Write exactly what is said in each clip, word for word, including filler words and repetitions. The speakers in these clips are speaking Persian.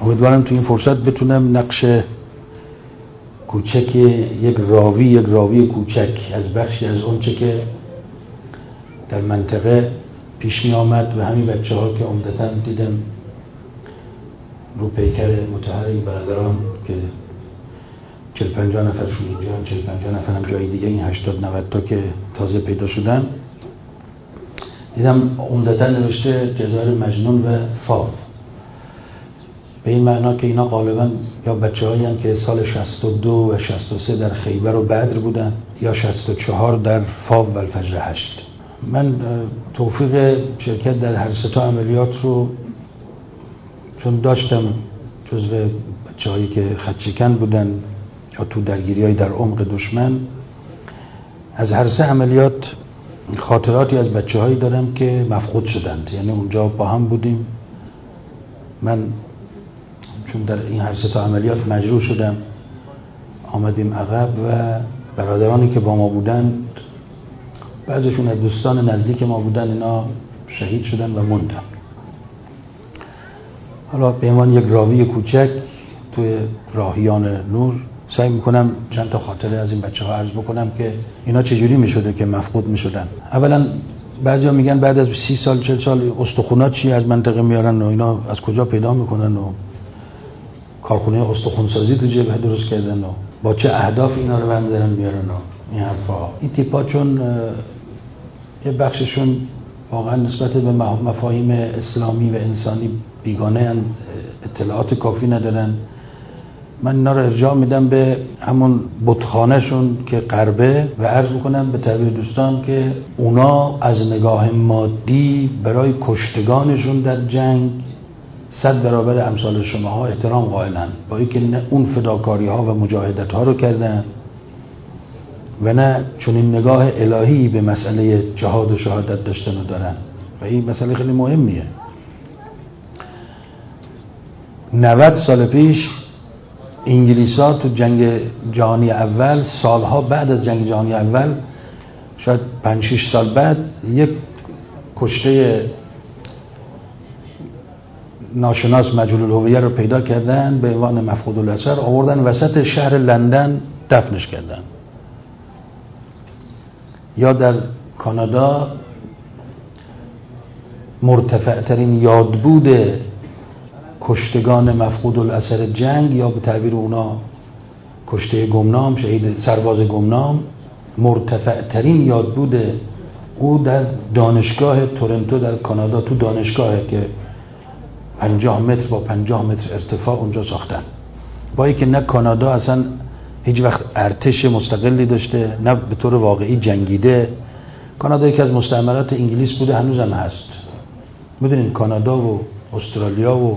امیدوارم تو این فرصت بتونم نقش کوچک یک راوی یک راوی کوچک از بخشی از اون چه که در منطقه پیش می آمد و همین بچه ها که عمدتاً دیدم رو پیکر متحرک برادران که چهل پنجاه نفرشون اینجا، چهل پنجاه نفر هم جای دیگه، این هشتاد نود تا که تازه پیدا شدن، دیدم عمدتاً نوشته جزایر مجنون و فاو، به این معنا که اینا غالباً یا بچه هایی هم که سال شصت و دو و شصت و سه در خیبر و بدر بودن یا شصت و چهار در فاو و الفجر هشت. من توفیق شرکت در هر سه تا عملیات رو چون داشتم، جزو بچه هایی که خدشکن بودن یا تو درگیری های در عمق دشمن، از هر سه عملیات خاطراتی از بچه هایی دارم که مفقود شدند. یعنی اونجا با هم بودیم، من چون در این هر سه تا عملیات مجروح شدم، آمدیم عقب و برادرانی که با ما بودند، بعضیشون از دوستان نزدیک ما بودن، اینا شهید شدن و موندن. حالا به عنوان یک راوی کوچک توی راهیان نور سعی میکنم چند تا خاطره از این بچه ها عرض بکنم که اینا چجوری میشده که مفقود میشدن. اولا بعضیا میگن بعد از سی سال چهل سال استخونات چی از منطقه میارن و اینا از کجا پیدا میکنن و کارخونه استخونسازی تو جبهه درست کردن و با چه اهداف اینا رو برمی‌دارن میارن و این حرفا. این تیپا چون یه بخششون واقعا نسبت به مفاهیم اسلامی و انسانی بیگانه اند، اطلاعات کافی ندارن، من اینا رو ارجاع میدم به همون بتخانه شون که غربه و عرض میکنم به تعبیر دوستان که اونا از نگاه مادی برای کشتگانشون در جنگ صد برابر امثال شماها احترام قائلن، با اینکه نه اون فداکاری ها و مجاهدت ها رو کردن و نه چون این نگاه الهی به مسئله جهاد و شهادت داشتن و دارن و این مسئله خیلی مهمیه. نود سال پیش انگلیس‌ها تو جنگ جهانی اول، سالها بعد از جنگ جهانی اول، شاید پنج شش سال بعد، یک کشته ناشناس مجهول الهویه رو پیدا کردن به عنوان مفقود الاثر، آوردن وسط شهر لندن دفنش کردن. یا در کانادا مرتفع ترین یادبود کشتگان مفقود الاثر جنگ یا به تعبیر اونا کشته گمنام، شهید سرباز گمنام، مرتفع ترین یادبود او در دانشگاه تورنتو در کانادا، تو دانشگاهی که پنجاه متر با پنجاه متر ارتفاع اونجا ساختن، با اینکه نه کانادا اصلا هیچ وقت ارتش مستقلی داشته نه به طور واقعی جنگیده. کانادا یکی از مستعمرات انگلیس بوده، هنوزم هست. میدونین کانادا و استرالیا و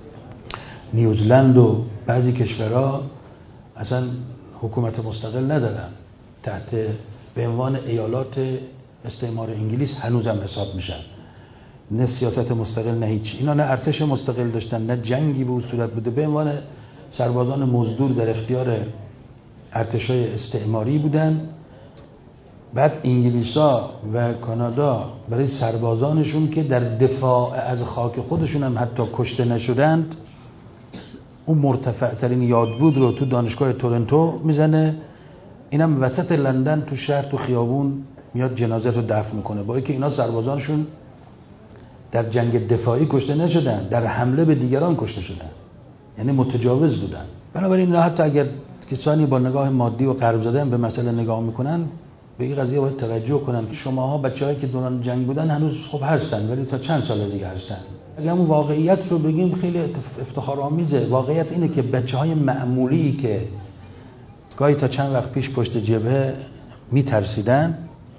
نیوزلند و بعضی کشورها اصلا حکومت مستقل ندارن، تحت به عنوان ایالات استعمار انگلیس هنوزم حساب میشن، نه سیاست مستقل نه هیچ. اینا نه ارتش مستقل داشتن نه جنگی به صورت بوده، به عنوان سربازان مزدور در اختیار ارتشای استعماری بودن. بعد انگلیسا و کانادا برای سربازانشون که در دفاع از خاک خودشون هم حتی کشته نشدند، اون مرتفع ترین یادبود رو تو دانشگاه تورنتو میزنه، اینم وسط لندن تو شهر تو خیابون میاد جنازه رو دفن میکنه، با اینکه اینا سربازانشون در جنگ دفاعی کشته نشدن، در حمله به دیگران کشته شدن، یعنی متجاوز بودن. بنابراین اینا حتی اگر کسانی با نگاه مادی و غرب زده به مسئله نگاه میکنن، به این قضیه باید توجه کنن که شماها بچه‌هایی که دوران جنگ بودن هنوز خب هستن، ولی تا چند سال دیگه هستن. اگه همون واقعیت رو بگیم خیلی افتخارآمیزه. واقعیت اینه که بچه‌های معمولی که گاهی تا چند وقت پیش پشت جبهه میترسیدن،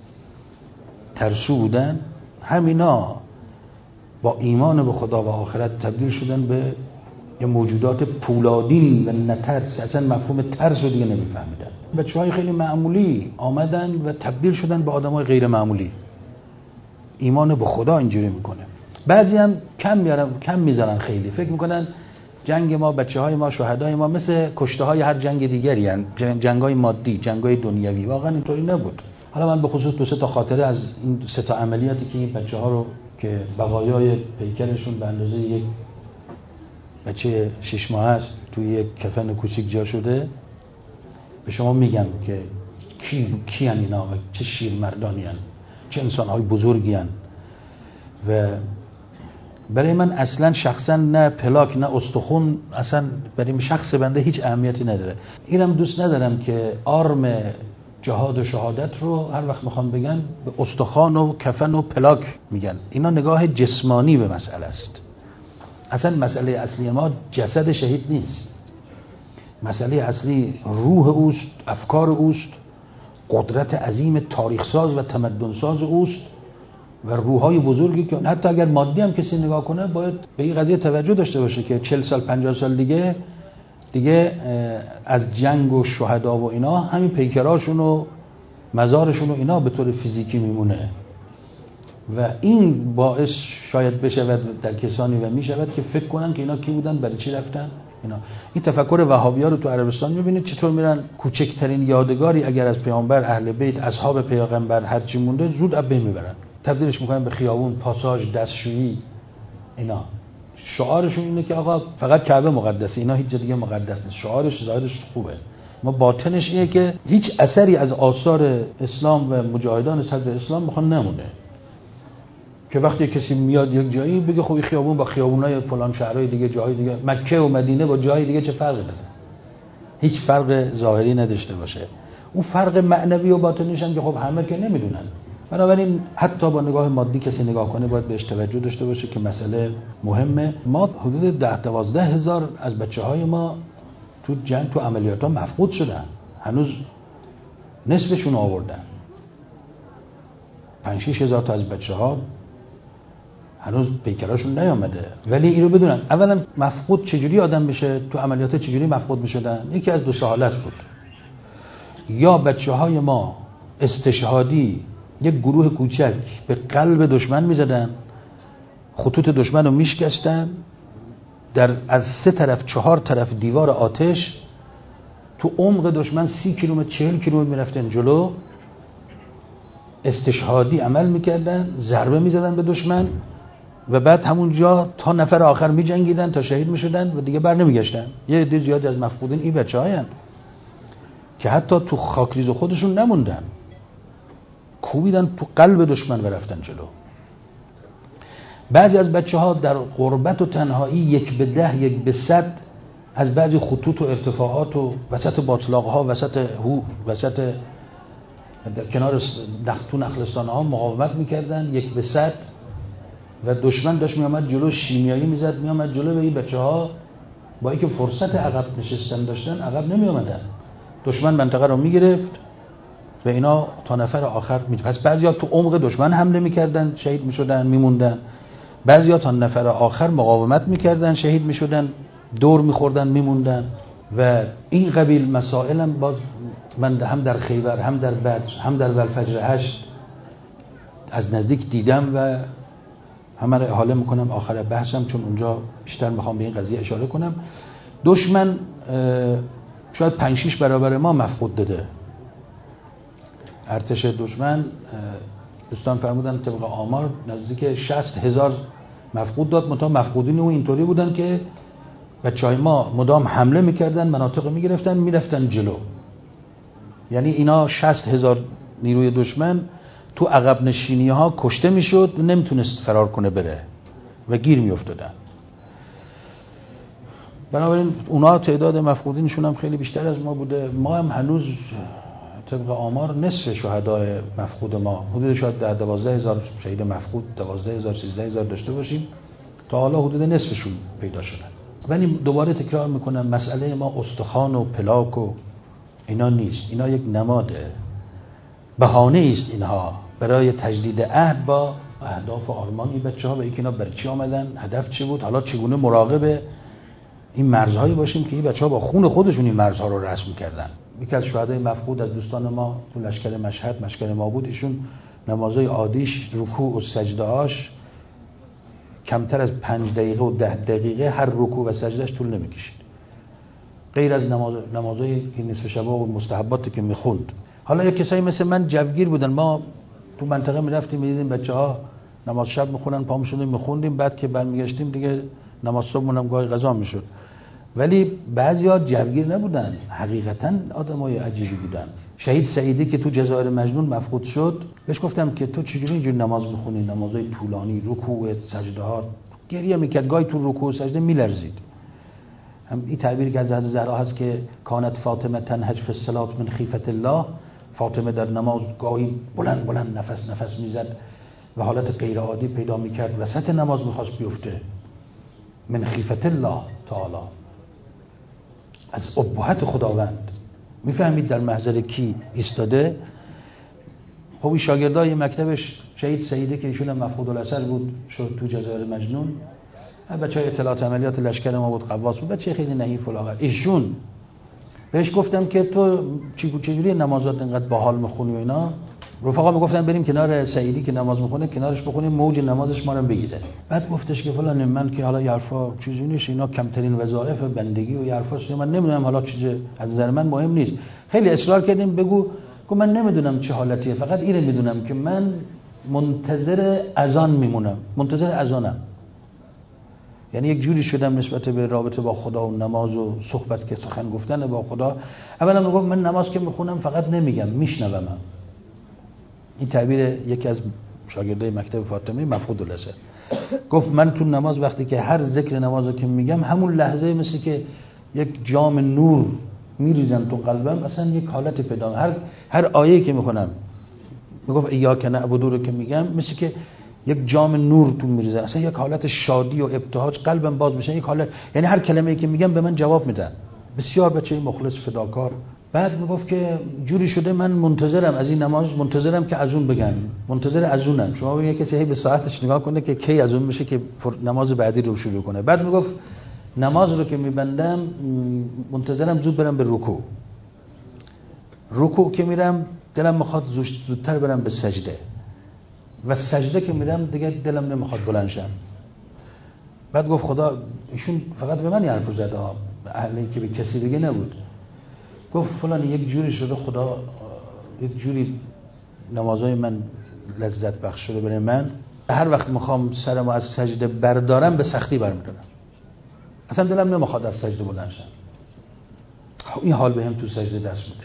ترسو بودن، همینا با ایمان به خدا و آخرت تبدیل شدن به یه موجودات پولادین و نترس که اصلا مفهوم ترس رو دیگه نمیفهمیدن. بچه‌های خیلی معمولی آمدن و تبدیل شدن به آدم‌های غیر معمولی. ایمان به خدا اینجوری میکنه. بعضی هم کم میارن، کم میذارن، خیلی فکر میکنن جنگ ما، بچه‌های ما، شهدای ما مثل کشته‌های هر جنگ دیگری ان، جنگ‌های مادی، جنگ‌های دنیوی. واقعا اینطوری نبود. حالا من به خصوص دو سه تا خاطره از این سه تا عملیاتی که این بچه‌ها رو که بقایای پیکرشون به اندازه یک بچه شش ماه است توی یک کفن کوچیک جا شده، به شما میگم که کی کی ان اینا و چه شیرمردانی ان، چه انسان‌های بزرگی ان. و برای من اصلا شخصا نه پلاک نه استخون اصلا برای شخص بنده هیچ اهمیتی نداره. اینم دوست ندارم که آرم جهاد و شهادت رو هر وقت میخوام بگن به استخوان و کفن و پلاک میگن. اینا نگاه جسمانی به مسئله است. اصلا مسئله اصلی ما جسد شهید نیست. مسئله اصلی روح اوست، افکار اوست، قدرت عظیم تاریخ ساز و تمدن ساز اوست و روح‌های بزرگی که حتی اگر مادی هم کسی نگاه کنه باید به این قضیه توجه داشته باشه که چهل سال پنجاه سال دیگه دیگه از جنگ و شهدا و اینا همین پیکراشون و مزارشون و اینا به طور فیزیکی میمونه و این باعث شاید بشود در کسانی و میشود که فکر کنن که اینا کی بودن، برای چی رفتن اینا. این تفکر وهابی‌ها رو تو عربستان می‌بینید چطور میرن کوچکترین یادگاری اگر از پیامبر، اهل بیت، اصحاب پیامبر هر چی مونده زود اب میبرن، تبدیلش میکنن به خیابون، پاساژ، دستشویی. اینا شعارشون اینه که آقا فقط کعبه مقدسه، اینا هیچ جا دیگه مقدس نیست. شعارش ظاهرش خوبه، ما باطنش اینه که هیچ اثری از آثار اسلام و مجاهدان صدر اسلام میخوان نمونه، که وقتی کسی میاد یک جایی بگه خب این خیابون با خیابونای فلان شهرهای دیگه، جاهای دیگه، مکه و مدینه با جاهای دیگه چه فرقی داره؟ هیچ فرق ظاهری نداشته باشه. اون فرق معنوی و باطنیش هم که خب همه که نمیدونن. بنابراین حتی با نگاه مادی کسی نگاه کنه باید بهش توجه داشته باشه که مسئله مهمه. ما حدود ده دوازده هزار از بچه‌های ما تو جنگ تو عملیات‌ها مفقود شدن، هنوز نصفشون آوردن. پنج شش هزار تا از بچه‌ها هنوز پیکراشون نیامده. ولی اینو بدونن اولا مفقود چجوری آدم بشه، تو عملیات چجوری مفقود میشدن. یکی از دو حالت بود، یا بچه‌های ما استشهادی یک گروه کوچک به قلب دشمن میزدن، خطوط دشمن رو میشکستن، در از سه طرف چهار طرف دیوار آتش تو عمق دشمن سی کیلومتر چهل کیلومتر میرفتن جلو، استشهادی عمل میکردن، ضربه میزدن به دشمن و بعد همونجا تا نفر آخر میجنگیدن تا شهید میشدن و دیگه بر نمیگشتن. یه عده زیادی از مفقودین این بچه‌هاین که حتی تو خاکریز خودشون نموندن، کوبیدن تو قلب دشمن و رفتن جلو. بعضی از بچه‌ها در غربت و تنهایی یک به ده یک به صد از بعضی خطوط و ارتفاعات و وسط باطلاق‌ها، وسط هو، وسط در کنار نختو نخلستان‌ها مقاومت می‌کردن یک به صد و دشمن داشت می‌آمد جلو، شیمیایی می‌زد می‌آمد جلو و این بچه‌ها با اینکه فرصت عقب نشستن داشتن عقب نمی‌آمدن. دشمن منطقه رو می‌گرفت و اینا تا نفر آخر می. پس بعضیا تو عمق دشمن حمله می‌کردن، شهید می‌شدن، می‌موندن. بعضیا تا نفر آخر مقاومت می‌کردن، شهید می‌شدن، دور می‌خوردن، می‌موندن. و این قبیل مسائلم باز من هم در خیبر، هم در بدر، هم در الفجر هشت از نزدیک دیدم و همه رو احاله می‌کنم آخر بحثم، چون اونجا بیشتر می‌خوام به این قضیه اشاره کنم. دشمن شاید پنج شش برابر ما مفقود داده. ارتش دشمن دوستان فرمودن طبق آمار نزدیک شصت هزار مفقود داد. منتها مفقودین اون اینطوری بودن که بچهای ما مدام حمله میکردن، مناطق میگرفتن، میرفتن جلو. یعنی اینا شصت هزار نیروی دشمن تو عقب نشینی ها کشته میشد، نمیتونست فرار کنه بره و گیر میافتادن. بنابراین اونا تعداد مفقودینشون هم خیلی بیشتر از ما بوده. ما هم هنوز طبق آمار نصف شهدای مفقود ما، حدود شاید در دوازده هزار شهید مفقود، دوازده هزار سیزده هزار داشته باشیم، تا حالا حدود نصفشون پیدا شدن. ولی دوباره تکرار میکنم مسئله ما استخوان و پلاک و اینا نیست. اینا یک نماده، بهانه است اینها برای تجدید عهد با اهداف و آرمان این بچه‌ها و اینکه اینا برای چی آمدن، هدف چی بود، حالا چگونه مراقب این مرزهایی باشیم که این بچه‌ها با خون خودشون این مرزها رو رسم می‌کردن. یکی از شهدای مفقود از دوستان ما تو لشکر مشهد، مشکل ما بود، ایشون نمازهای عادیش، رکوع و سجده‌هاش کمتر از پنج دقیقه و ده دقیقه هر رکوع و سجدهش طول نمی‌کشید، غیر از نماز نمازهای که نصف شبا و مستحباتی که می‌خوند. حالا یک کسایی مثل من جوگیر بودن، ما تو منطقه می‌رفتیم می‌دیدیم بچه‌ها نماز شب می‌خونن، پا می‌شدیم می‌خوندیم، بعد که برمیگشتیم دیگه نماز صبح مونم گاهی قضا میشد. ولی بعضیا جوگیر نبودن، حقیقتا آدمای عجیبی بودن. شهید سعیدی که تو جزایر مجنون مفقود شد، بهش گفتم که تو چجوری اینجوری نماز میخونی، نمازهای طولانی، رکوع، سجده ها، گریه میکرد، گاهی تو رکوع و سجده میلرزید. هم این تعبیری که از حضرت زهرا هست که کانت فاطمه تنهج فی الصلاة من خیفة الله، فاطمه در نماز گاهی بلند بلند نفس نفس میزد و حالت غیر عادی پیدا میکرد، وسط نماز میخواست بیفته. من خیفة الله تعالی، از ابهت خداوند. میفهمید در محضر کی ایستاده؟ خب این شاگردای مکتبش شهید سعیده که ایشون هم مفقود الاثر بود، شد تو جزایر مجنون، بچهای اطلاعات عملیات لشکر ما بود، قواس بود، بچه خیلی نحیف و لاغر. ایشون بهش گفتم که تو چجوری نمازات اینقدر باحال میخونی و اینا. رفقا میگفتن بریم کنار سعیدی که نماز میخونه، کنارش بخونیم موج نمازش ما رو بگیره. بعد گفتش که فلان من که حالا یارفا چیزی نیست، اینا کمترین وظایف بندگی و یارفاست، من نمیدونم حالا چیز از نظر من مهم نیست. خیلی اصرار کردیم بگو، که من نمیدونم چه حالتیه، فقط اینو میدونم که من منتظر اذان میمونم، منتظر اذانم. یعنی یک جوری شدم نسبت به رابطه با خدا و نماز و صحبت که سخن گفتن با خدا. اولا میگم من نماز که میخونم فقط نمیگم، میشنوم. این تعبیر یکی از شاگردای مکتب فاطمه مفقود الاثر. گفت من تو نماز وقتی که هر ذکر نمازو که میگم، همون لحظه مثل که یک جام نور میریزم تو قلبم، اصلا یک حالت پیدا. هر هر آیه‌ای که میخونم، میگفت ایاک نعبد رو که میگم، مثل که یک جام نور تو میریزه، اصلا یک حالت شادی و ابتهاج، قلبم باز میشه. یک حالت، یعنی هر کلمه‌ای که میگم به من جواب میدن. بسیار بچه مخلص فداکار. بعد میگفت که جوری شده من منتظرم از این نماز، منتظرم که از اون بگن، منتظر از اونم. شما ببینید کسی هی به ساعتش نگاه کنه که کی از اون میشه که نماز بعدی رو شروع کنه. بعد میگفت نماز رو که میبندم منتظرم زود برم به رکوع. رکوع که میرم دلم میخواد زودتر برم به سجده، و سجده که میرم دیگه دلم نمیخواد بلند شم. بعد گفت خدا، ایشون فقط به من حرفو زد، اهلی که به کسی دیگه نبود. گفت فلان یک جوری شده خدا، یک جوری نمازهای من لذت بخش شده برای من، هر وقت میخوام سرمو از سجده بردارم به سختی برمیدارم، اصلا دلم نمیخواد از سجده بلند شم. این حال بهم تو سجده دست میده.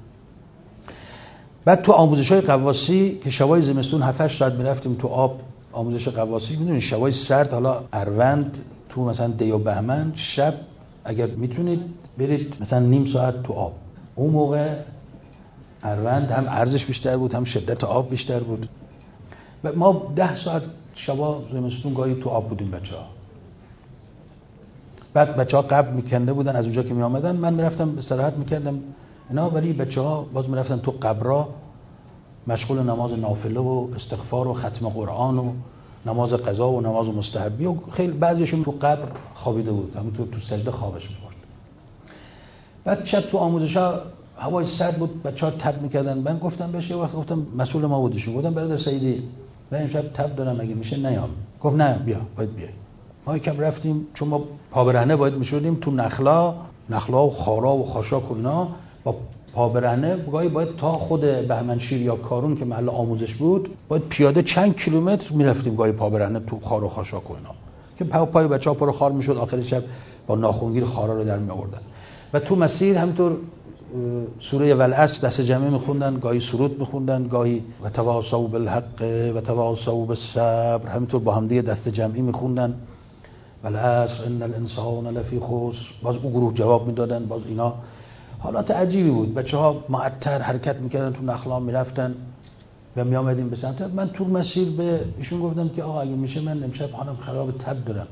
بعد تو آموزش‌های غواصی که شبای زمستون هفت هشت ساعت میرفتیم تو آب، آموزش غواصی، میدونید شبای سرد، حالا اروند تو مثلا دی و بهمن، شب اگر میتونید برید مثلا نیم ساعت تو آب. اون موقع اروند هم ارزش بیشتر بود، هم شدت آب بیشتر بود. و ما ده ساعت شبا زمستون گاهی تو آب بودیم بچه‌ها. بعد بچه‌ها قبل میکنده بودن، از اونجا که میآمدن من میرفتم استراحت میکردم اینا، ولی بچه‌ها باز میرفتن تو قبرا مشغول نماز نافله و استغفار و ختم قرآن و نماز قضا و نماز مستحبی، و خیلی بعضیشون تو قبر خوابیده بود، همونطور تو سجده خوابش می‌برد. بعد شب تو آموزش‌ها هوای سرد بود، بچه‌ها تب می‌کردن. من گفتم بهش، یه وقت گفتم مسئول ما بودیشون، گفتم برادر سعیدی من امشب تب دارم، اگه میشه نیام. گفت نه بیا، باید بیای. ما یکم رفتیم، چون ما پا برهنه باید می‌شدیم تو نخلا، نخلا و خارا و خاشاک و اینا، با پا برهنه گاهی باید تا خود بهمنشیر یا کارون که محل آموزش بود، باید پیاده چند کیلومتر میرفتیم گاهی پا برهنه تو خار و خاشاک و اینا، که پا پای بچه‌ها پر خار میشد، آخر شب با ناخونگیر خارا رو در می آوردن. و تو مسیر همینطور سوره والعصر دست جمعی میخوندن، گاهی سرود میخوندن، گاهی و تواصوا بالحق و تواصوا بالصبر، همینطور با هم دیگه دست جمعی میخوندن. والعصر ان الانسان لفی خسر، باز اون گروه جواب میدادن، باز اینا. حالات عجیبی بود. بچه‌ها معطر حرکت میکردن، تو نخلا میرفتن و میآمدیم به سمت. من تو مسیر به ایشون گفتم که آقا اگه میشه من امشب حالم خراب، تب دارم.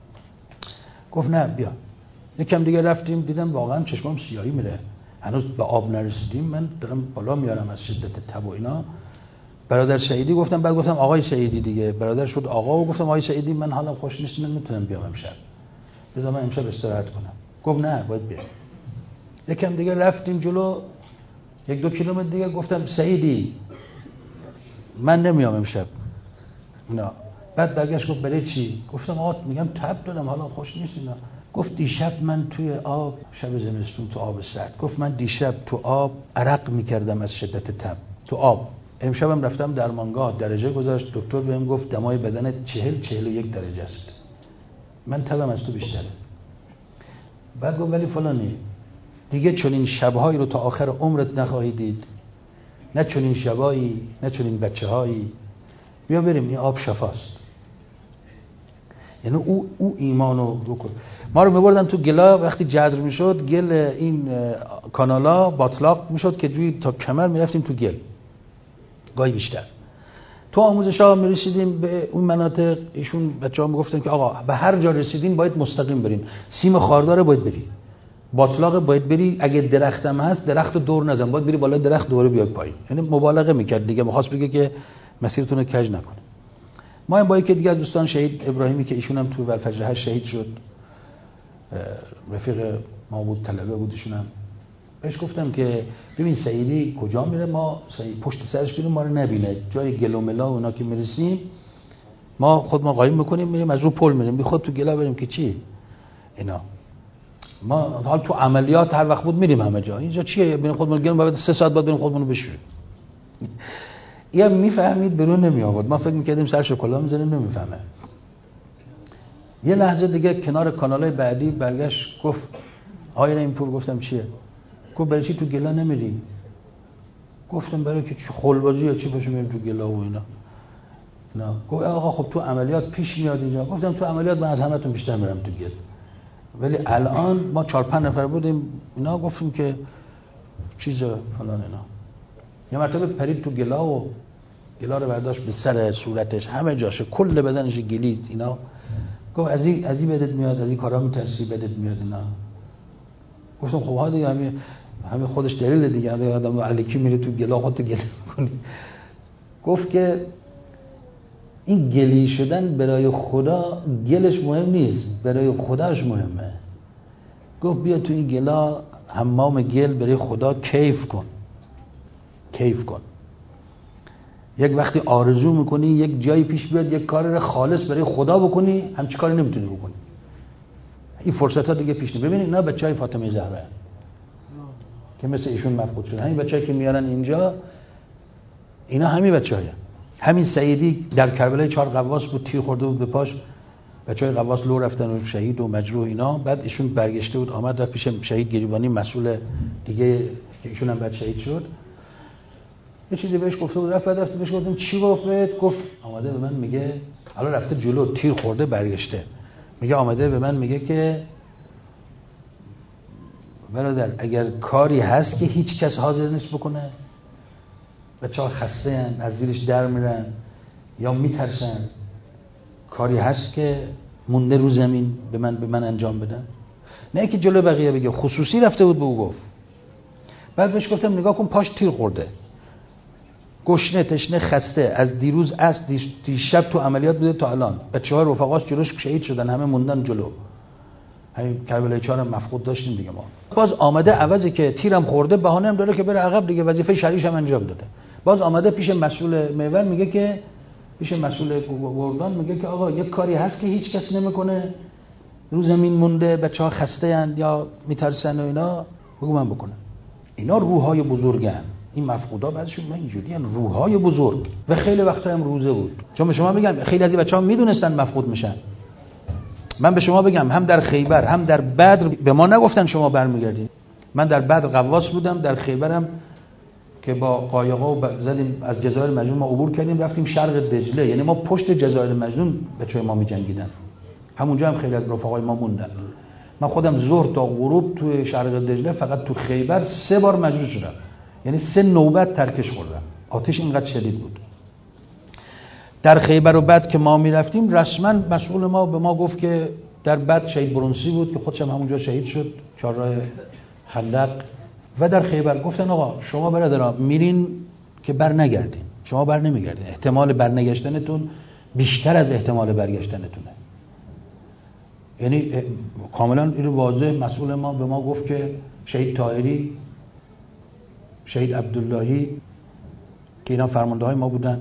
گفت نه بیا. یکم دیگه رفتیم، دیدم واقعا چشمام سیاهی میره، هنوز به آب نرسیدیم، من دارم بالا میارم از شدت تب و اینا. برادر سعیدی گفتم، بعد گفتم آقای سعیدی دیگه، برادر شد آقا، و گفتم آقای سعیدی من حالم خوش نیست، من میتونم بیام امشب، بذار من امشب استراحت کنم. گفت نه باید بیای. یکم دیگه رفتیم جلو، یک دو کیلومتر دیگه، گفتم سعیدی من نمیام امشب. نه. بعد برگشت گفت برای چی؟ گفتم آقا میگم تب دارم، حالا خوش نیست اینا. گفت دیشب من توی آب، شب زمستون تو آب سرد، گفت من دیشب تو آب عرق میکردم از شدت تب تو آب. امشبم رفتم درمانگاه، درجه گذاشت، دکتر بهم گفت دمای بدن چهل چهل و یک درجه است. من تبم از تو بیشتره. بعد گفت ولی فلانی دیگه چنین شبهایی رو تا آخر عمرت نخواهی دید، نه چنین شبایی، نه چنین بچه‌هایی، بیا بریم این آب شفاست. یعنی او او ایمانو رو کن. ما رو می‌بردن تو گلا، وقتی جزر میشد گل این کانالا باطلاق میشد که جوی تا کمر میرفتیم تو گل، گاهی بیشتر. تو آموزش‌ها می‌رسیدیم به اون مناطق، ایشون بچه‌ها میگفتن که آقا به هر جا رسیدین باید مستقیم برین، سیم خاردار باید بری، باطلاق باید بری، اگه درختم هست درخت دور نزن، باید بری بالای درخت دوره بیای پایین. یعنی مبالغه میکرد دیگه، می‌خواست بگه که مسیرتون رو کج نکنه. ما هم با یکی دیگه از دوستان شهید ابراهیمی که ایشون هم تو ولفجر هشت شهید شد، رفیق ما بود، طلبه بود ایشون هم، بهش گفتم که ببین سعیدی کجا میره، ما سعید پشت سرش بریم ما رو نبینه، جای گل و ملا و اونا که میرسیم ما خود ما قایم میکنیم میریم از رو پل میریم، بی خود تو گلا بریم که چی اینا. ما حال تو عملیات هر وقت بود میریم همه جا، اینجا چیه بریم خودمون گل بعد سه ساعت بعد بریم خودمون رو بشوریم. یا میفهمید برون نمی آورد، ما فکر میکردیم سر شکلات میذاریم نمیفهمه. یه لحظه دیگه کنار کانالای بعدی برگشت گفت آیه این پور، گفتم چیه؟ گفت برای چی تو گلا نمیری؟ گفتم برای که خلبازی یا چی باشه میریم تو گلا و اینا. نه گفت آقا خب تو عملیات پیش میاد اینجا. گفتم تو عملیات من از همتون بیشتر میرم تو گل، ولی الان ما چهار پنج نفر بودیم اینا گفتیم که چیز فلان اینا. یه مرتبه پرید تو گلا و گلا رو برداشت به سر صورتش همه جاشه کل بدنش گلی اینا. گفت از این از این بدت میاد، از این کارا میترسی بدت میاد اینا. گفتم خب ها دیگه همین همین خودش دلیل دیگه، آدم الکی میره تو گلا خودت گلی میکنی. گفت که این گلی شدن برای خدا گلش مهم نیست، برای خداش مهمه. گفت بیا تو این گلا حمام گل برای خدا کیف کن، کیف کن. یک وقتی آرزو میکنی یک جایی پیش بیاد یک کار خالص برای خدا بکنی، همچی کاری نمیتونی بکنی. این فرصت ها دیگه پیش نمیاد. ببینید اینا بچهای فاطمه زهرا که مثل ایشون مفقود شدن، همین بچه‌ای که میارن اینجا اینا همین بچه‌ها. همین سعیدی در کربلای چهار قواس بود، تیر خورده بود به پاش، بچهای قواس لو رفتن و شهید و مجروح اینا. بعد ایشون برگشته بود آمد رفت پیش شهید گریبانی مسئول دیگه که ایشون هم بعد شهید شد. یه چیزی بهش گفته بود، رفت رفت بهش گفتم چی گفت؟ گفت آمده به من میگه، حالا رفته جلو تیر خورده برگشته، میگه آمده به من میگه که برادر اگر کاری هست که هیچ کس حاضر نیست بکنه، بچه‌ها خسته ان از زیرش در میرن یا میترسن، کاری هست که مونده رو زمین به من به من انجام بدن، نه که جلو بقیه بگه. خصوصی رفته بود به او گفت. بعد بهش گفتم نگاه کن پاش تیر خورده، گشنه تشنه خسته، از دیروز از دیشب تو عملیات بوده تا الان، بچه‌ها رفقاش جلوش شهید شدن، همه موندن جلو. همین کربلای چهار هم مفقود داشتیم دیگه. ما باز آمده عوضی که تیرم خورده بهانه هم داره که بره عقب دیگه، وظیفه شرعیش هم انجام داده. باز آمده پیش مسئول محور میگه که پیش مسئول گردان میگه که آقا یک کاری هست که هیچ کس نمیکنه، رو زمین مونده، بچه‌ها خسته اند یا میترسن و اینا، بگو من بکنم. اینا روح‌های بزرگن. این مفقودا بعضیشون من اینجوری ان روح‌های بزرگ و خیلی وقتا هم روزه بود. چون به شما بگم خیلی از این بچه‌ها میدونستن مفقود میشن. من به شما بگم هم در خیبر هم در بدر به ما نگفتن شما برمیگردید. من در بدر قواس بودم، در خیبرم که با قایق‌ها زدیم از جزایر مجنون ما عبور کردیم رفتیم شرق دجله، یعنی ما پشت جزایر مجنون بچه‌های ما می‌جنگیدن. همونجا هم خیلی از رفقای ما موندن. من خودم ظهر تا غروب تو شرق دجله فقط تو خیبر سه بار مجروح شدم، یعنی سه نوبت ترکش خوردم. آتش اینقدر شدید بود. در خیبر و بعد که ما میرفتیم رسما مسئول ما به ما گفت که در بعد شهید برونسی بود که خودش هم همونجا شهید شد، چهارراه خندق. و در خیبر گفتن آقا شما برادران میرین که بر نگردین، شما بر نمیگردین، احتمال برنگشتنتون بیشتر از احتمال برگشتنتونه. یعنی کاملا اینو واضح مسئول ما به ما گفت که شهید طاهری، شهید عبداللهی که اینا فرمانده های ما بودن،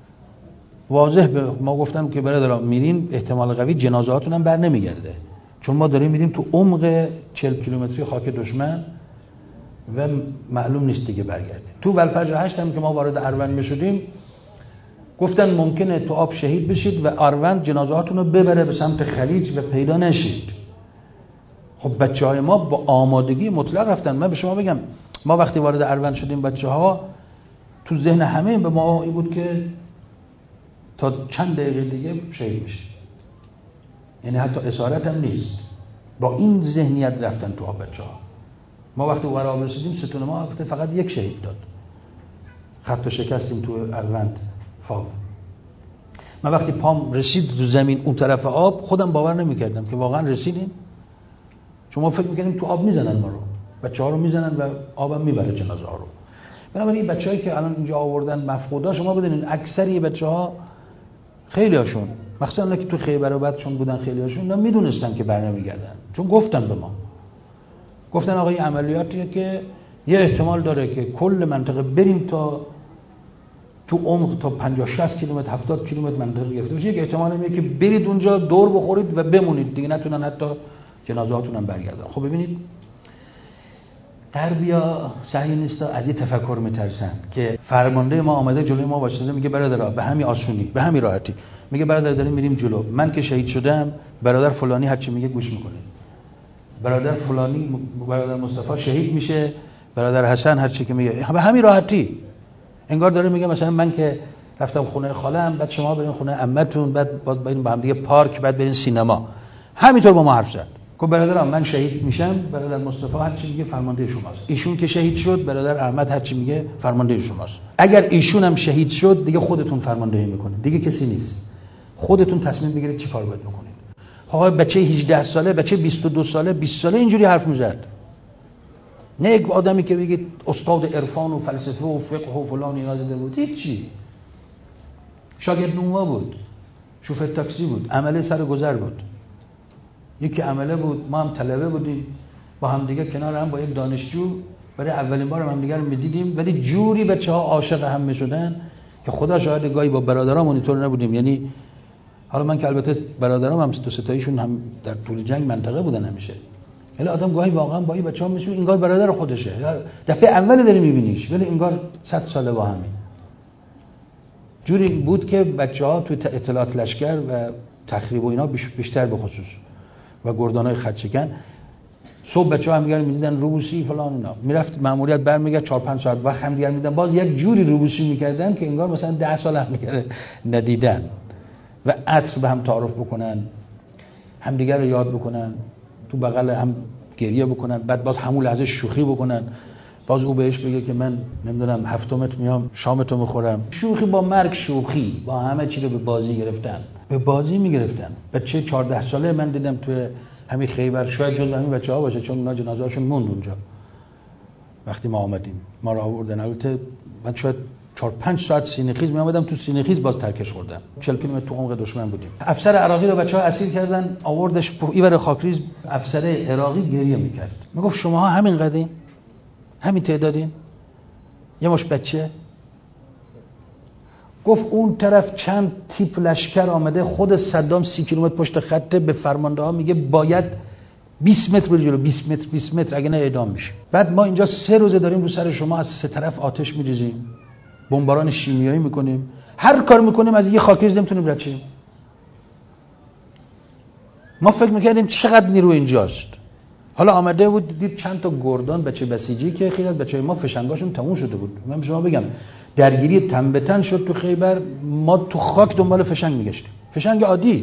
واضح به ما گفتن که برادران میرین احتمال قوی جنازهاتون هم بر نمیگرده، چون ما داریم میریم تو عمق چهل کیلومتری خاک دشمن و معلوم نیست دیگه برگردیم. تو ولفجر هشت هم که ما وارد اروند میشدیم گفتن ممکنه تو آب شهید بشید و اروند جنازه‌هاتون رو ببره به سمت خلیج و پیدا نشید. خب بچه‌های ما با آمادگی مطلق رفتن. من به شما بگم ما وقتی وارد اروند شدیم بچه‌ها تو ذهن همه به ما این بود که تا چند دقیقه دیگه شهید میشه. یعنی حتی اسارت هم نیست. با این ذهنیت رفتن تو آب بچه‌ها. ما وقتی وارد آب رسیدیم ستون ما فقط یک شهید داد. خط و شکستیم تو اروند فاو. من وقتی پام رسید رو زمین اون طرف آب خودم باور نمی‌کردم که واقعا رسیدیم. چون ما فکر می‌کردیم تو آب میزنن ما رو. بچه‌ها رو میزنن و آبم میبره جنازه‌ها رو. بنابراین این بچه‌هایی که الان اینجا آوردن مفقودا شما بدونین اکثری بچه‌ها خیلی هاشون مخصوصا اونایی که تو خیبر و بعدشون بودن خیلی هاشون اینا میدونستن که برنمیگردن. چون گفتن به ما. گفتن آقا این عملیاتیه که یه احتمال داره که کل منطقه بریم تا تو عمق تا پنجاه شصت کیلومتر هفتاد کیلومتر منطقه گرفته بشه. یک احتمال اینه که برید اونجا دور بخورید و بمونید دیگه نتونن حتی جنازه‌هاتون هم برگردن. خب ببینید غربیا صهیونیستا از این تفکر میترسن که فرمانده ما آمده جلوی ما وایساده میگه برادرها به همین آسونی به همین راحتی میگه برادر داریم میریم جلو. من که شهید شدم برادر فلانی هر چی میگه گوش میکنه. برادر فلانی برادر مصطفی شهید میشه برادر حسن هر چی که میگه به همین راحتی. انگار داره میگه مثلا من که رفتم خونه خالم بعد شما برین خونه عمتون بعد باز برین با هم دیگه پارک بعد برین سینما. همینطور با ما حرف زد. که برادرم من شهید میشم برادر مصطفی هر چی میگه فرمانده شماست. ایشون که شهید شد برادر احمد هر چی میگه فرمانده شماست. اگر ایشون هم شهید شد دیگه خودتون فرماندهی میکنید. دیگه کسی نیست. خودتون تصمیم بگیرید چی کار باید بکنید. آقا بچه هجده ساله بچه بیست و دو ساله بیست ساله اینجوری حرف میزد. نه یک آدمی که بگید استاد عرفان و فلسفه و فقه و فلان اینا دیده بود. هیچی. شاگرد نونوا بود. شوفر تاکسی بود. عمله سر گذر بود. یکی عمله بود ما هم طلبه بودیم با هم دیگه کنار هم با یک دانشجو برای اولین بار هم دیگه رو می‌دیدیم ولی جوری بچه‌ها عاشق هم می‌شدن که خدا شاهد گاهی با برادرام مونیتور نبودیم. یعنی حالا من که البته برادرام هم دو سه تایشون هم در طول جنگ منطقه بودن همیشه. ولی آدم گاهی واقعا با این بچه‌ها میشه انگار برادر خودشه. دفعه اول داری می‌بینیش ولی انگار صد ساله با همین. جوری بود که بچه‌ها تو اطلاعات لشکر و تخریب و اینا بیشتر به خصوص و گردانای خط شکن صبح بچه‌ها هم دیگه می‌دیدن روبوسی فلان اینا میرفت ماموریت برمیگشت چهار پنج ساعت وقت هم دیگه می‌دیدن باز یک جوری روبوسی می‌کردن که انگار مثلا ده سال هم می‌کرده ندیدن و عطر به هم تعارف بکنن هم دیگه رو یاد بکنن تو بغل هم گریه بکنن بعد باز همون لحظه شوخی بکنن باز او بهش بگه که من نمیدونم هفتمت میام شامتو میخورم. شوخی با مرگ شوخی با همه چی رو به بازی گرفتن به بازی میگرفتن. بچه چهارده ساله من دیدم تو همین خیبر شاید جز همین بچه‌ها باشه چون اونا جنازه‌هاشون موند اونجا وقتی ما آمدیم ما رو آوردن. البته من شاید چهار پنج ساعت سینه‌خیز میامدم تو سینه‌خیز باز ترکش خوردم. چهل کیلومتر تو عمق دشمن بودیم. افسر عراقی رو بچه‌ها اسیر کردن آوردش اینور خاکریز. افسر عراقی گریه میکرد میگفت شماها همین قدین همین تعدادین یه مش بچه. گفت اون طرف چند تیپ لشکر آمده خود صدام سی کیلومتر پشت خط به فرمانده ها میگه باید بیست متر بری جلو بیست متر بیست متر اگه نه اعدام میشه. بعد ما اینجا سه روزه داریم رو سر شما از سه طرف آتش میریزیم بمباران شیمیایی میکنیم هر کار میکنیم از یه خاکریز نمیتونیم رد شیم. ما فکر میکردیم چقدر نیرو اینجاست. حالا آمده بود دید چند تا گردان بچه بسیجی که خیلی از بچه‌های ما فشنگاشون تموم شده بود. من به شما بگم درگیری تن به تن شد تو خیبر ما تو خاک دنبال فشنگ میگشتیم. فشنگ عادی.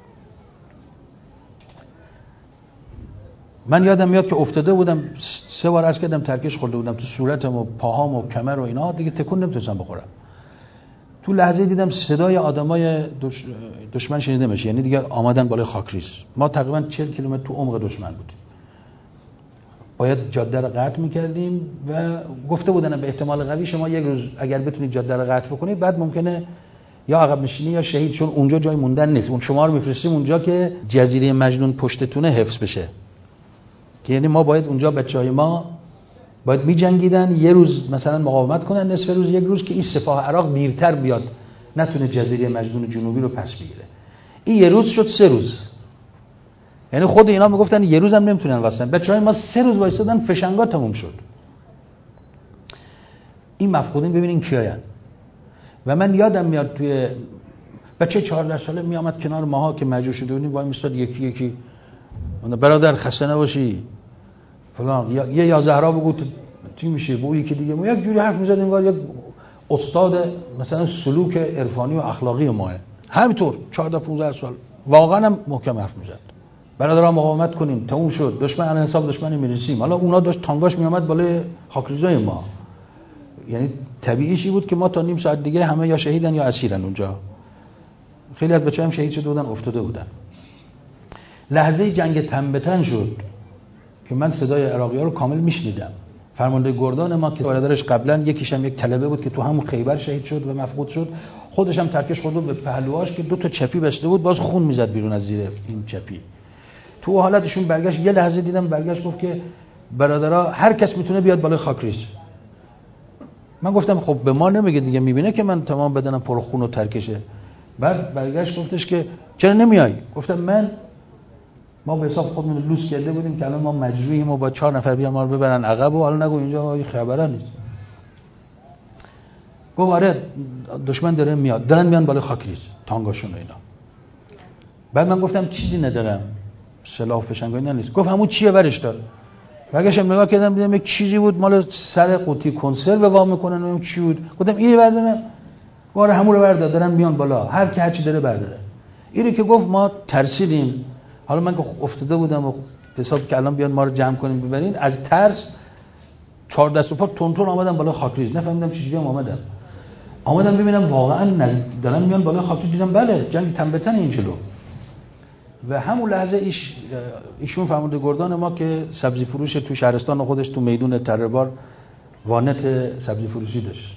من یادم میاد که افتاده بودم سه بار عرض کردم ترکش خورده بودم تو صورتم و پاهام و کمر و اینا دیگه تکون نمیتونستم بخورم. تو لحظه دیدم صدای آدمای دش... دشمن شنیده میشه یعنی دیگه آمدن بالای خاکریز. ما تقریبا چهل کیلومتر تو عمق دشمن بودیم. باید جاده رو قطع می‌کردیم و گفته بودن به احتمال قوی شما یک روز اگر بتونید جاده رو قطع بکنید بعد ممکنه یا عقب نشینی یا شهید چون اونجا جای موندن نیست. اون شما رو می‌فرستیم اونجا که جزیره مجنون پشتتونه حفظ بشه. که یعنی ما باید اونجا بچهای ما باید می‌جنگیدن یه روز مثلا مقاومت کنن نصف روز یک روز که این سپاه عراق دیرتر بیاد نتونه جزیره مجنون جنوبی رو پس بگیره. این یه روز شد سه روز. یعنی خود اینا میگفتن یه روزم نمیتونن واسن. بچهای ما سه روز وایسادن فشنگا تموم شد. این مفقودین ببینین کیاین. و من یادم میاد توی بچه چهارده ساله میامد کنار ماها که مجبور شده بودیم وای میستاد یکی یکی برادر خسته نباشی فلان، یا یه یا زهرا بگو چی میشه، بگو یکی دیگه. ما یک جوری حرف میزدیم انگار یک استاد مثلا سلوک عرفانی و اخلاقی ماه. همینطور چهارده پانزده سال واقعا هم محکم حرف میزد. برادرها مقاومت کنیم، تموم شد، دشمن الان حساب دشمنی میرسیم. حالا اونا داشت تانگاش میامد بالای خاکریزای ما، یعنی طبیعیشی بود که ما تا نیم ساعت دیگه همه یا شهیدن یا اسیرن اونجا. خیلی از بچه‌ها هم شهید شده بودن، افتاده بودن. لحظه جنگ تن به تن شد که من صدای عراقی‌ها رو کامل میشنیدم. فرمانده گردان ما که برادرش قبلا یکیش هم یک طلبه بود که تو همون خیبر شهید شد و مفقود شد، خودش هم ترکش خورد به پهلوهاش که دو تا چپی بسته بود، باز خون میزد بیرون از زیر این چپی. تو حالتشون برگشت، یه لحظه دیدم برگشت گفت که برادرها هر کس میتونه بیاد بالای خاکریز. من گفتم خب به ما نمیگه دیگه، میبینه که من تمام بدنم پر خون و ترکشه. بعد برگشت گفتش که چرا نمیای؟ گفتم من ما به حساب خودمون لوس کرده بودیم که الان ما مجبوریم و با چهار نفر بیان ما رو ببرن عقب و حالا نگو اینجا این خبره نیست. گفت آره دشمن داره میاد، دارن میان بالای خاکریز تانگاشون و اینا. بعد من گفتم چیزی ندارم، سلاح فشنگایی نیست. گفت همون چیه ورش دار؟ برگشتم نگاه کردم دیدم یک چیزی بود مال سر قوطی کنسرو وا میکنن و چی بود. گفتم اینو بردارن. واره همون رو بردار، دارن میان بالا، هر کی هر چی داره برداره. اینی که گفت ما ترسیدیم. حالا من که افتاده بودم و حساب که الان بیان ما رو جمع کنیم ببرین، از ترس چهار دست و پا تون تون آمدم بالا خاکریز. نفهمیدم چه جوری آمدم. آمدم ببینم واقعا دارن میان بالا خاکریز. دیدم بله جنگ تن به تن این جلو. و همون لحظه ایش ایشون فرمانده گردان ما که سبزی فروش تو شهرستان خودش تو میدون تره‌بار وانت سبزی فروشی داشت،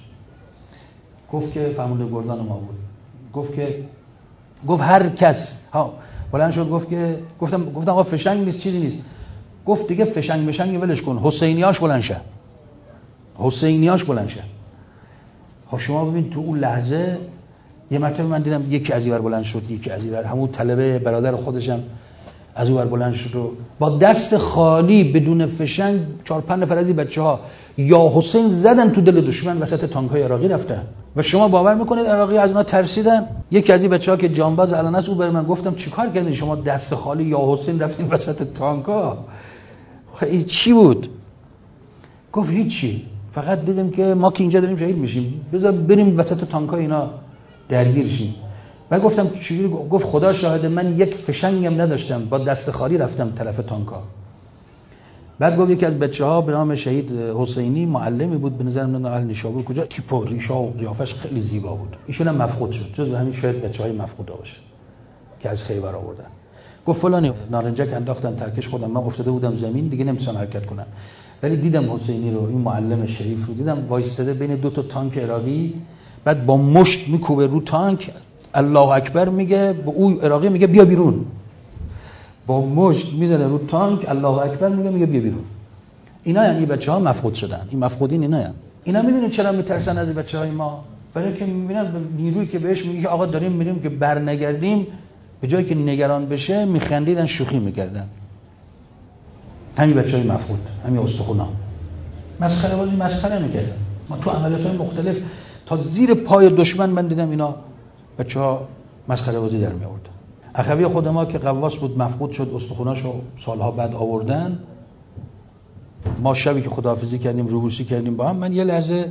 گفت که فرمانده گردان ما بود، گفت که گفت هر کس ها بلند شد گفت که گفتم گفتم آقا فشنگ نیست چیزی نیست. گفت دیگه فشنگ مشنگ ولش کن، حسینیاش بلند شه، حسینیاش بلند شه. ها شما ببین تو اون لحظه یه مرتبه من دیدم یکی از اینور بلند شد، یکی از اینور، همون طلبه برادر خودشم از اونور بلند شد و با دست خالی بدون فشنگ چهار پنج نفر از این بچه‌ها یا حسین زدن تو دل دشمن، وسط تانک‌های عراقی رفتن. و شما باور میکنید عراقی از اونا ترسیدن؟ یکی از این بچه‌ها که جانباز الان است، او بر من گفتم چیکار کردین شما دست خالی یا حسین رفتین وسط تانک‌ها؟ خیلی چی بود؟ گفت هیچی، فقط دیدم که ما که اینجا داریم شهید میشیم، بذار بریم وسط تانک‌ها اینا درگیر شیم. من گفتم چجوری؟ گفت خدا شاهد من یک فشنگم نداشتم، با دست خالی رفتم طرف تانک‌ها. بعد گفت یکی از بچه‌ها به نام شهید حسینی معلمی بود، به نظر من اهل نیشابور کجا، تیپ و ریشا و قیافش خیلی زیبا بود. ایشون هم مفقود شد، جز همین شاید بچه‌های مفقودا باشه که از خیبر آوردن. گفت فلانی نارنجک انداختن ترکش خودم، من افتاده بودم زمین دیگه نمیتونم حرکت کنم، ولی دیدم حسینی رو، این معلم شریف رو دیدم وایستاده بین دو تا تانک عراقی، بعد با مشت میکوبه رو تانک، الله اکبر میگه، به اون عراقی میگه بیا بیرون، با مشت میزنه رو تانک، الله اکبر میگه، میگه بیا بیرون. اینا یعنی بچه‌ها مفقود شدن، این مفقودین اینا یعنی. اینا میبینید چرا میترسن از بچه‌های ما؟ برای اینکه میبینن نیرویی که بهش میگه آقا داریم میریم که برنگردیم، به جایی که نگران بشه میخندیدن، شوخی میکردن. همین بچه‌های مفقود، همین استخونا مسخره بازی مسخره میکردن. ما تو عملیات‌های مختلف تا زیر پای دشمن من دیدم اینا بچه‌ها مسخره بازی در می آوردن. اخوی خود ما که قواس بود مفقود شد، استخوناشو سالها بعد آوردن. ما شبی که خداحافظی کردیم روبوسی کردیم با هم، من یه لحظه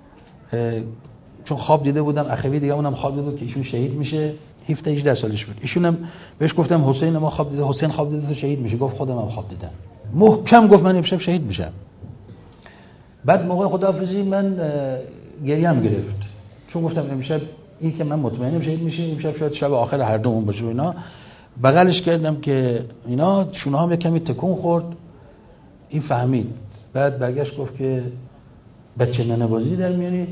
چون خواب دیده بودم، اخوی دیگه اونم خواب دیده که ایشون شهید میشه، هفده هجده سالش بود. ایشونم بهش گفتم حسین ما خواب دیده، حسین خواب دیده تو شهید میشه. گفت خودم هم خواب دیدم. محکم گفت من امشب شهید میشم. بعد موقع خداحافظی من گریم گرفت، چون گفتم امشب این که من مطمئنم شهید میشه، امشب شاید شب آخر هر دومون باشه. اینا بغلش کردم که اینا شونه هم کمی تکون خورد، این فهمید. بعد برگشت گفت که بچه ننه‌بازی در میاری؟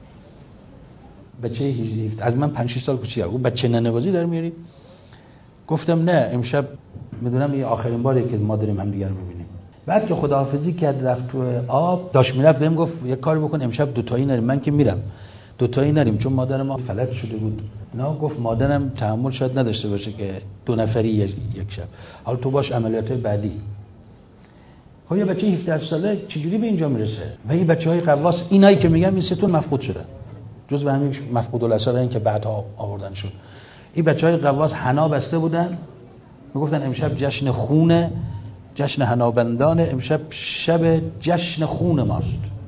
بچه هجده از من پنج شش سال کوچیکه. گفت بچه ننه‌بازی در میاری؟ گفتم نه، امشب میدونم این آخرین باره که ما داریم هم دیگه رو میبینیم. بعد که خداحافظی کرد رفت تو آب، داشت میرفت بهم گفت یه کاری بکن امشب دو تایی نریم. من که میرم دو تایی نریم، چون مادر ما فلج شده بود. نه گفت مادرم تحمل شاید نداشته باشه که دو نفری یک شب، حالا تو باش عملیات بعدی. خب یه بچه هفده ساله چجوری به اینجا میرسه؟ و این بچهای قواس اینایی که میگم این سه تا مفقود شدن، جزو همین مفقود الاثر این که بعدها آوردن شد. این بچهای قواس حنا بسته بودن، میگفتن امشب جشن خونه، جشن حنابندان، امشب شب جشن خون ماست.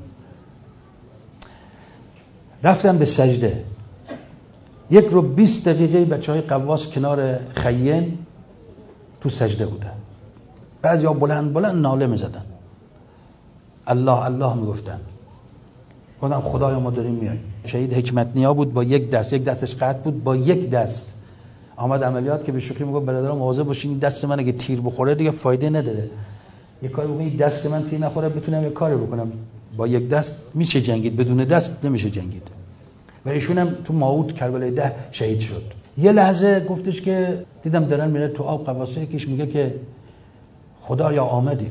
رفتن به سجده. یک رو بیست دقیقه بچهای قواس کنار خیین تو سجده بودن. بعضیا بلند بلند ناله میزدن، الله الله میگفتن، گفتن خدایا ما داریم میاییم. شهید حکمت نیا بود، با یک دست، یک دستش قطع بود، با یک دست آمد عملیات که به شوخی میگفت برادرام مواظب باشین دست من اگه تیر بخوره دیگه فایده نداره، یه کاری بکنید دست من تیر نخوره بتونم یه کاری بکنم. با یک دست میشه جنگید، بدون دست نمیشه جنگید. و ایشون هم تو ماوت کربلای ده شهید شد. یه لحظه گفتش که دیدم دارن میره تو آب، قواسه یکیش میگه که خدایا آمدیم،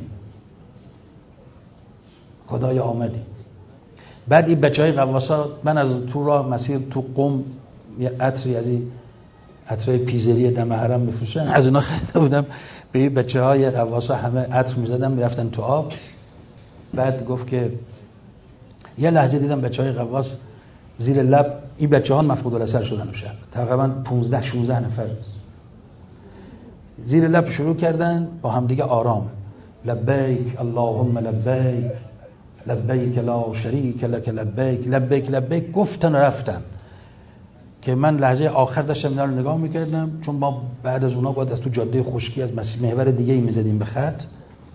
خدایا آمدیم. بعد این بچهای قواسا، من از تو راه مسیر تو قم یه عطری از این عطرهای پیزری دم حرم میفروشن، از اونا خریده بودم به این بچهای قواسا همه عطر میزدن میرفتن تو آب. بعد گفت که یه لحظه دیدم بچهای قواس زیر لب، این بچه‌ها مفقود الاثر شدن اون شب، تقریبا پانزده شانزده نفر زیر لب شروع کردن با هم دیگه آرام، لبیک اللهم لبیک لبیک لا شریک لک لبیک لبیک لبیک گفتن و رفتن. که من لحظه آخر داشتم اینا رو نگاه میکردم، چون ما بعد از اونا باید از تو جاده خشکی از مسیر محور دیگه ای میزدیم به خط.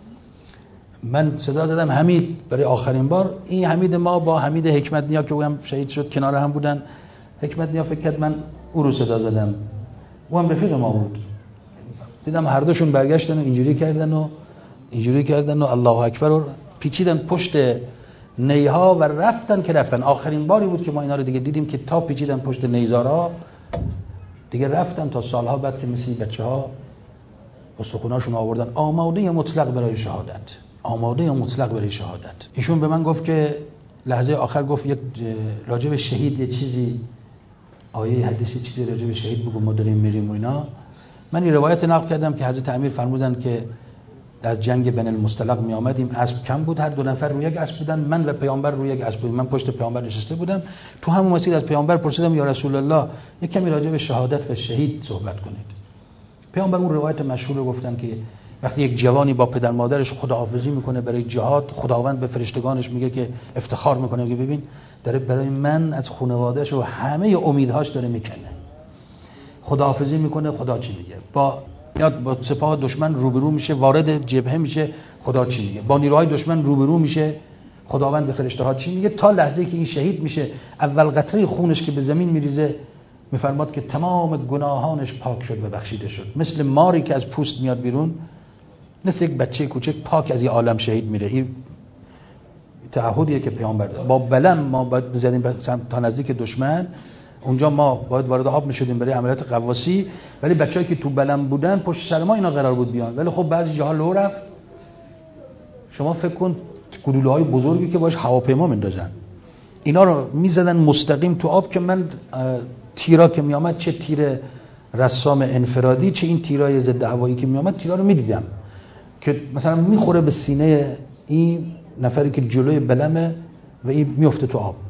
من صدا زدم حمید برای آخرین بار. این حمید ما با حمید حکمت نیا که او هم شهید شد کنار هم بودن. حکمت نیا فکر کرد من او رو صدا زدم، او هم رفیق ما بود. دیدم هر دوشون برگشتن و اینجوری کردن و اینجوری کردن و الله اکبر و پیچیدن پشت نیها و رفتن که رفتن. آخرین باری بود که ما اینا رو دیگه دیدیم که تا پیچیدن پشت نیزارا دیگه رفتن. تا سالها بعد که مثل بچه‌ها استخوناشون آوردن آماده مطلق برای شهادت، آماده مطلق برای شهادت. ایشون به من گفت که لحظه آخر گفت یک راجع به شهید یه چیزی، آیه حدیثی چیزی راجع به شهید بگو ما داریم میریم و اینا. من این روایت نقل کردم که حضرت امیر فرمودن که از جنگ بن المصطلق می آمدیم، اسب کم بود، هر دو نفر روی یک اسب بودن، من و پیامبر روی یک اسب بودیم، من پشت پیامبر نشسته بودم. تو همون مسیر از پیامبر پرسیدم یا رسول الله یک کمی راجع به شهادت و شهید صحبت کنید. پیامبر اون روایت مشهور رو گفتن که وقتی یک جوانی با پدر مادرش خداحافظی میکنه برای جهاد، خداوند به فرشتگانش میگه که افتخار میکنه که ببین داره برای من از خانواده‌اش و همه امیدهاش داره میکنه، خداحافظی میکنه. خدا چی میگه؟ با یاد با سپاه دشمن روبرو میشه، وارد جبهه میشه، خدا چی میگه؟ با نیروهای دشمن روبرو میشه، خداوند به فرشته ها چی میگه؟ تا لحظه‌ای که این شهید میشه، اول قطره خونش که به زمین میریزه میفرماد که تمام گناهانش پاک شد و بخشیده شد، مثل ماری که از پوست میاد بیرون، مثل یک بچه کوچک پاک از این عالم شهید میره. این تعهدیه که پیامبر داد. با بلم ما باید بزنیم تا نزدیک دشمن، اونجا ما باید وارد آب میشدیم برای عملیات قواسی، ولی بچه‌ای که تو بلم بودن پشت سر ما اینا قرار بود بیان، ولی خب بعضی جاها لو رفت. شما فکر کن گلوله‌های بزرگی که باش هواپیما میندازن، اینا رو میزدن مستقیم تو آب که من تیرا که میامد، چه تیر رسام انفرادی چه این تیرای ضد هوایی که میامد، تیرا رو میدیدم که مثلا میخوره به سینه این نفری که جلوی بلمه و این میفته تو آب.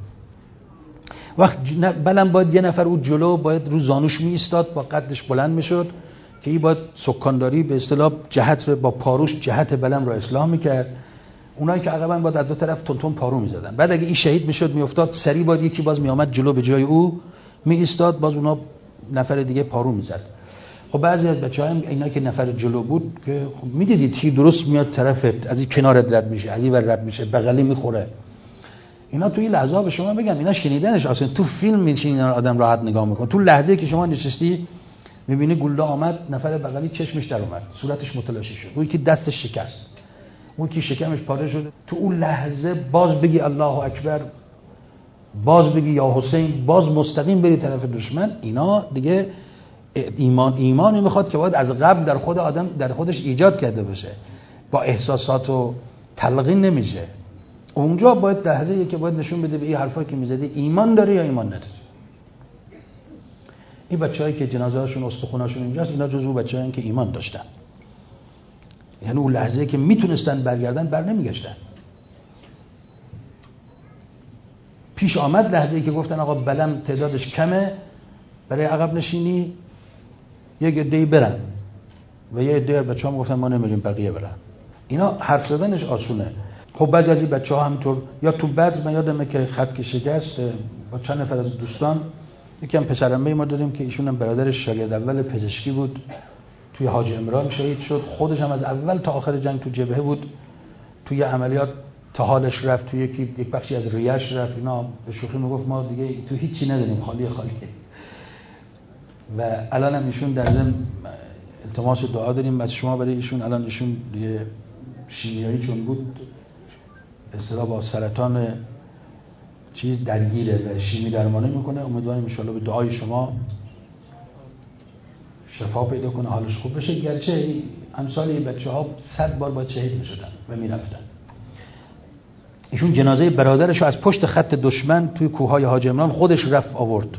وقت بلم باید یه نفر او جلو باید رو زانوش می ایستاد، با قدش بلند میشد که این باید سکانداری به اصطلاح جهت با پاروش جهت بلم رو اصلاح میکرد. اونایی که عقباً باید از دو طرف تون تون پارو میزدن. بعد اگه این شهید میشد میافتاد، سری باید یکی باز میآمد جلو به جای او می ایستاد، باز اونا نفر دیگه پارو میزد. خب بعضی از بچه‌ها هم اینا که نفر جلو بود که خب میدیدی تیر درست میاد طرفت، از این کنارت رد میشه، از این ور رد میشه، بغلی میخوره. اینا توی لحظه به شما بگم اینا شنیدنش اصلا تو فیلم میشین، اینا آدم راحت نگاه میکنه. تو لحظه‌ای که شما نشستی میبینی گلوله آمد، نفر بغلی چشمش در اومد، صورتش متلاشی شد، اون که دستش شکست، اون که شکمش پاره شد، تو اون لحظه باز بگی الله اکبر، باز بگی یا حسین، باز مستقیم بری طرف دشمن. اینا دیگه ایمان ایمانی میخواد که باید از قبل در خود آدم در خودش ایجاد کرده باشه، با احساسات و تلقین نمیشه. اونجا باید لحظه‌ای که باید نشون بده به این حرفایی که میزدی ایمان داری یا ایمان نداری. این بچه‌هایی که جنازه‌هاشون استخوناشون اینجاست، اینا جزو بچه‌هایی که ایمان داشتن، یعنی اون لحظه‌ای که میتونستن برگردن بر نمیگشتن. پیش آمد لحظه‌ای که گفتن آقا بلم تعدادش کمه برای عقب نشینی، یک عده‌ای برن و یه عده بچه‌ها گفتن ما نمیریم بقیه برن. اینا حرف زدنش آسونه. خب بعضی از این بچه‌ها همینطور، یا تو بدر من یادمه که خط که شکست با چند نفر از دوستان، یکی هم پسرعمه ما داریم که ایشون هم برادرش شاگرد اول پزشکی بود، توی حاج عمران شهید شد، خودش هم از اول تا آخر جنگ تو جبهه بود، توی عملیات تا حالش رفت، توی یکی یک بخشی از ریش رفت. اینا به شوخی میگفت ما دیگه تو هیچی نداریم، خالی خالی. و الان هم ایشون در ضمن التماس دعا داریم از شما برای ایشون. الان ایشون دیگه شیمیایی چون بود اصطلاح با سرطان چیز درگیره و شیمی درمانه میکنه. امیدواریم ان شاءالله به دعای شما شفا پیدا کنه، حالش خوب بشه. گرچه امثال این بچه‌ها صد بار باید شهید میشدن و میرفتن. ایشون جنازه برادرشو از پشت خط دشمن توی کوههای حاج عمران خودش رفت آورد،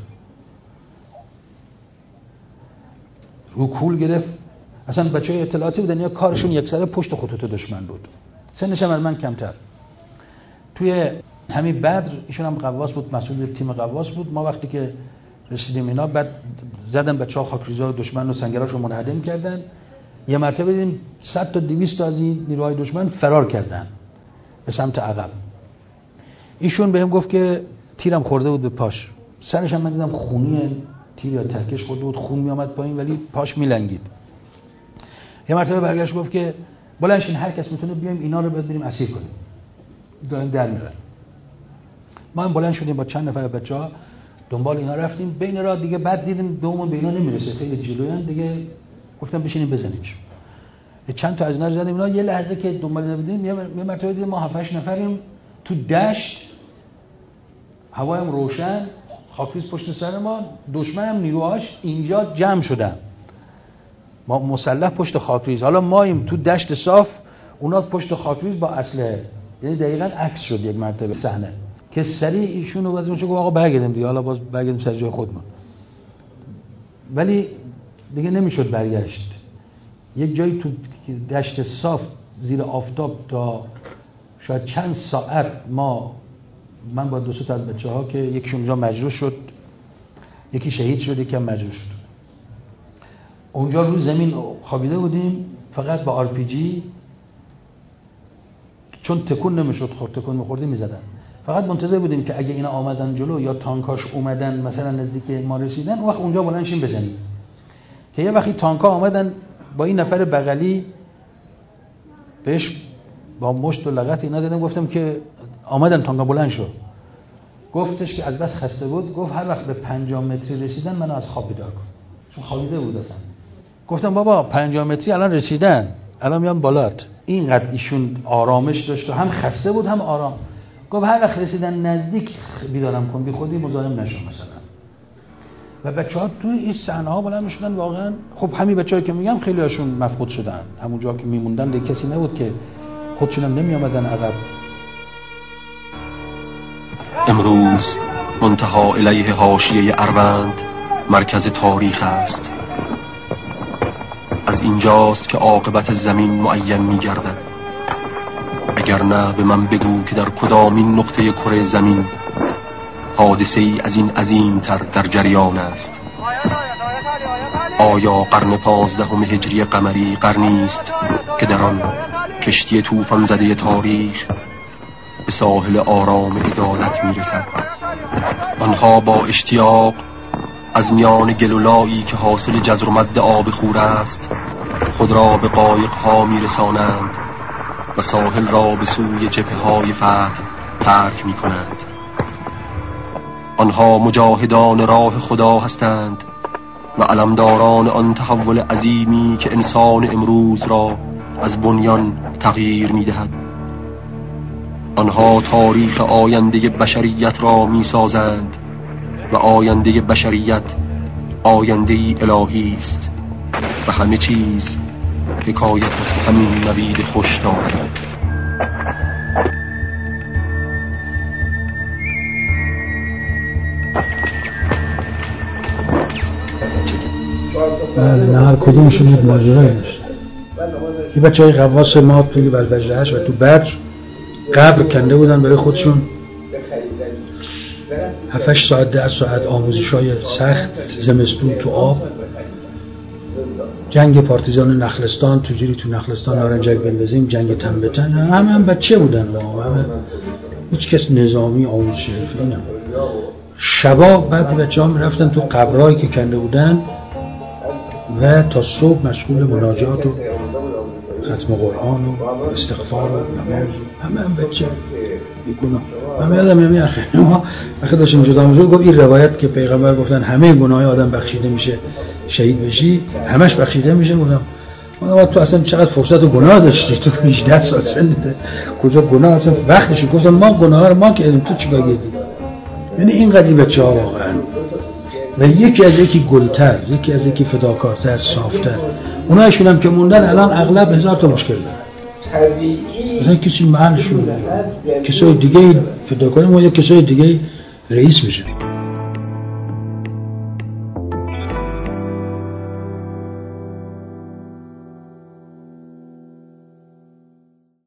رو کول گرفت. اصلا بچه‌های اطلاعاتی بودن یا کارشون یکسره پشت خطوط دشمن بود، سنش هم از من کمتر. توی همین بدر ایشون هم قواس بود، مسئول تیم قواس بود. ما وقتی که رسیدیم اینا بعد زدن بچه‌ها خاکریزا دشمن رو سنگراشو منهدم کردن. یه مرتبه دیدیم صد تا دویست تا از این نیروهای دشمن فرار کردن به سمت عقب. ایشون بهم گفت که تیرم خورده بود به پاش. سرش هم من دیدم خونی تیر یا ترکش خورده بود، خون می اومد پایین ولی پاش میلنگید. یه مرتبه برگشت گفت که بلند شین هر کس میتونه بیایم اینا رو بریم اسیر کنیم، دارن در میرن. ما هم بلند شدیم با چند نفر بچه‌ها دنبال اینا رفتیم. بین راه دیگه بعد دیدیم دومون به اینا نمیرسه، خیلی جلویان دیگه. گفتم بشینیم بزنیمش. چند تا از اینا زدیم. اینا یه لحظه که دنبال اینا بودیم یه مرتبه دیدیم ما هفت هشت نفریم تو دشت، هوا هم روشن، خاکریز پشت سر ما، دشمن هم نیروهاش اینجا جمع شدن، ما مسلح پشت خاکریز. حالا ماییم تو دشت صاف، اونا پشت خاکریز با اسلحه. یعنی دقیقاً عکس شد یک مرتبه صحنه که سریع ایشون رو واسه گفت آقا برگردیم دیگه، حالا باز برگردیم سر جای خودمون. ولی دیگه نمیشد برگشت. یک جایی تو دشت صاف زیر آفتاب تا شاید چند ساعت ما، من با دو سه تا از بچه‌ها که یکیشون اونجا مجروح شد، یکی شهید شد، یکی هم مجروح شد. اونجا روی زمین خوابیده بودیم فقط با آر پی جی، چون تکون نمیشد، خود تکون می‌خوردیم می‌زدن. فقط منتظر بودیم که اگه اینا آمدن جلو یا تانکاش اومدن مثلا نزدیک ما رسیدن، اون وقت اونجا بلند شیم بزنیم. که یه وقتی تانکا آمدن با این نفر بغلی بهش با مشت و لغت اینا زدن، گفتم که آمدن تانکا بلند شد. گفتش که از بس خسته بود، گفت هر وقت به پنجاه متری رسیدن منو از خواب بیدار کن، چون خوابیده بود اصلا. گفتم بابا پنجاه متری الان رسیدن، الان میان بالات. اینقدر ایشون آرامش داشت و هم خسته بود هم آرام. گفت هر وقت رسیدن نزدیک بیدارم کن، بی خودی مزاحم نشو مثلا. و بچه‌ها توی این صحنه‌ها بلند می‌شدن واقعا. خب همین بچه‌ها که میگم خیلی هاشون مفقود شدن، همونجا که میموندن دیگه کسی نبود که خودشون هم نمی‌آمدن عقب. امروز منتهی الیه حاشیه اروند مرکز تاریخ است. از اینجاست که عاقبت زمین معین می‌گردد. اگر نه به من بگو که در کدامین نقطه کره زمین حادثه‌ای از این عظیم‌تر در جریان است. آیا قرن پانزدهم هجری قمری قرنی است که در آن کشتی طوفان زده تاریخ به ساحل آرام عدالت میرسد؟ آنها با اشتیاق از میان گلولایی که حاصل جزر و مد آب خور است خود را به قایق‌ها میرسانند و ساحل را به سوی جبهه‌های فتح ترک می‌کنند. آنها مجاهدان راه خدا هستند و علمداران آن تحول عظیمی که انسان امروز را از بنیان تغییر می‌دهد. آنها تاریخ آینده بشریت را می‌سازند و آینده بشریت آینده‌ای الهی است و همه چیز حکایت از همین نوید خوش دارد. نه هر کدومشون یک ماجرایی داشت. این بچه های قواس ما توی بلفجر هشت و تو بدر قبر کنده بودن برای خودشون هفت ساعت ده ساعت آموزش‌های سخت زمستون تو آب، جنگ پارتیزان نخلستان، تو جوری تو نخلستان نارنجک بندازیم، جنگ تن به تن، همه هم بچه بودن، همه هیچ کس نظامی آموزش حرفه‌ای نبود. شبا بعد بچه‌ها می‌رفتن تو قبرایی که کنده بودن و تا صبح مشغول مناجات و ختم قرآن و استغفار و نماز، همه هم بچه بیگناه. من یادم میاد اخی ما وقتی داشتیم جدا می‌شد گفت این روایت که پیغمبر گفتن همه گناه‌های آدم بخشیده میشه شهید بشی، همش بخشیده میشه. گفتم ما تو اصلا چقدر فرصت و گناه داشتی، تو هجده سال سنته، کجا گناه اصلا وقتش؟ گفتم ما گناه رو ما کردیم، تو چیکار کردی؟ یعنی این قدری بچه‌ها واقعا و یکی از یکی گلتر، یکی از یکی فداکارتر، صافتر. اونایشون هم که موندن الان اغلب هزار تا مشکل دارن، مثلا کسی محلشون کسای دیگه فداکاری ما یا کسای دیگه رئیس میشه.